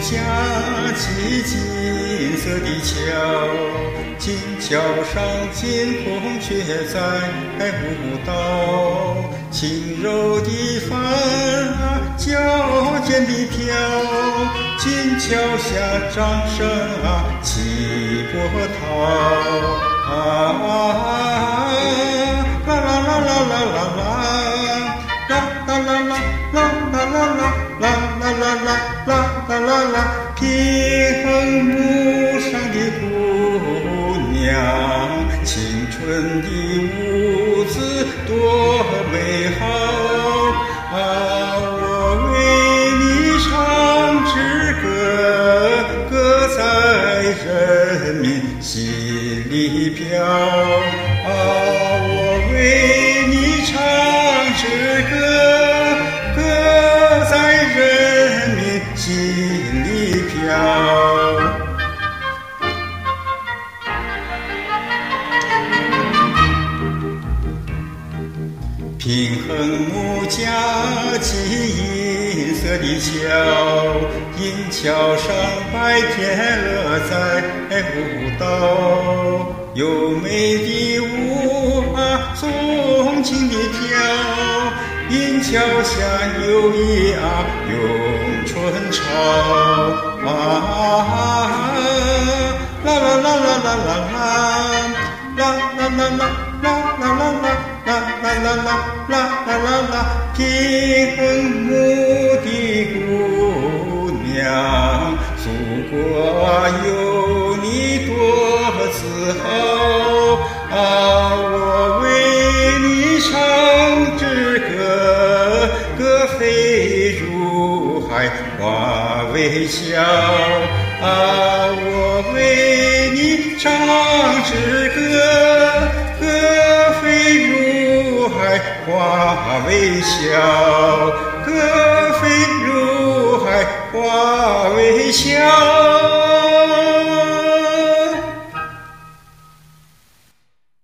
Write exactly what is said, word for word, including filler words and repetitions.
架起金色的桥，金桥上金孔雀在舞蹈，轻柔的帆啊，矫健的飘，金桥下掌声啊，起波涛啊，啦啦啦啦啦啦啦，啦啦啦啦啦啦啦啦。啦啦啦啦啦啦啦啦，平衡木上的姑娘，青春的舞姿多美好啊！我为你唱支歌，歌在人民心里飘啊！我为你唱支歌。心里飘，平衡木架起银色的桥，银桥上白天鹅在舞蹈，优美的舞啊，纵情的跳，银桥下有一啊咏春潮啊，啦啦啦啦啦啦啦，啦啦啦啦啦啦啦啦，啦啦啦啦啦啦啦啦，平衡木的姑娘，祖国有你多自豪啊！我为你唱支歌，歌飞入海，花微笑啊！我为你唱支歌，歌飞入海，花微笑，歌飞入海，花微笑。